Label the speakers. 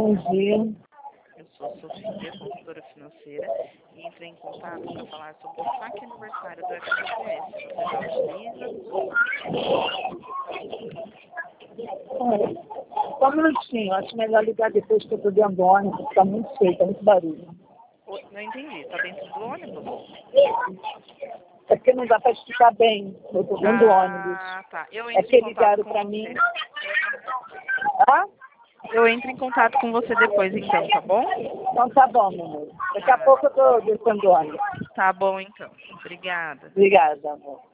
Speaker 1: Bom dia.
Speaker 2: Eu sou Sofia, consultora financeira, e entrei em contato para falar sobre o saque aniversário do FGTS. Você já utiliza?
Speaker 1: Só um minutinho, acho melhor ligar depois que eu estou dentro do ônibus, está muito feio, está muito barulho.
Speaker 2: Não entendi. Está dentro do ônibus?
Speaker 1: É porque não dá para explicar bem, eu estou dentro do ônibus.
Speaker 2: Ah, tá. Eu
Speaker 1: É
Speaker 2: entro
Speaker 1: que
Speaker 2: em contato
Speaker 1: ligaram
Speaker 2: com
Speaker 1: para
Speaker 2: você.
Speaker 1: mim. Ah?
Speaker 2: Eu entro em contato com você depois, então, tá bom?
Speaker 1: Então tá bom, meu amor. Daqui a pouco eu estou descendo do ônibus.
Speaker 2: Tá bom, então. Obrigada.
Speaker 1: Obrigada, amor.